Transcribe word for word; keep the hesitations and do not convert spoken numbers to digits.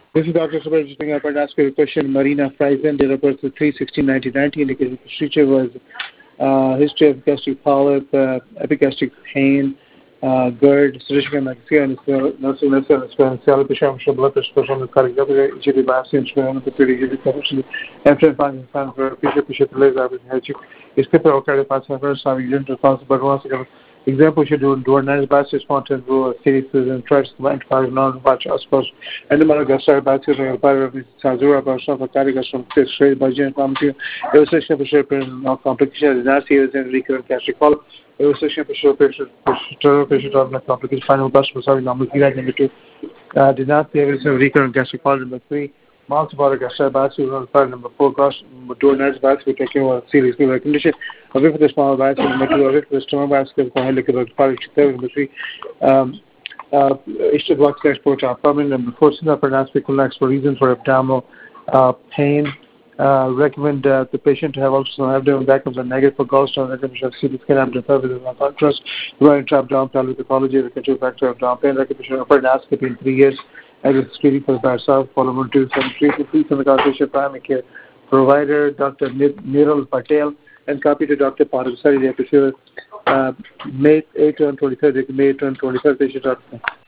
This is Doctor Subhash Singh. I've asked you a question. Marina Friesen, date of birth three sixteen nineteen ninety, indicated the procedure was uh, history of gastric polyp, uh, epigastric pain, uh, GERD, solution maxia, and nursing nursing and cell bisham blood pressure from the cardiac G B biopsy and sperm the pretty easy correction. After finding found for fisher fisher laser with hedging, is kept out of past members having unit response, but once again. Example should do do nice batch spontan rule series and tries to find five non batch as opposed and the Madagascar batch of Sazura Barsham Karigasam straight by Jan Committee, illustration for shape and complication is not serious and recurrent gastric polyp, illustration for shape patient of the complication final batch was having number negative, uh, did not see evidence of recurrent gastric polyp number three. Multiple gastric biopsy on file number four. Gosh, door nice biopsy we taking a serious condition. Away for the small biopsy number two. Away for the stomach biopsy for helicobacter pylori number three. Um, uh, Ishtar block export abdomen number four. Since pronounced fecal for reason for abdominal uh, pain. Uh, recommend uh, the patient to have also abdomen backups and negative for gallstone. Recommend to have C T scan abdomen with a contrast. Right trap down pelvic pathology. The control factor of abdomen pain. Recommend upper endoscopy in three years. As a screening for the Barsa, follow on to some treatment, please on the consultation primary care provider, Doctor Niral Patel, and copy to Doctor Parvasari, the episode, uh, May eighth and twenty-third, May eighth and twenty-third, patient.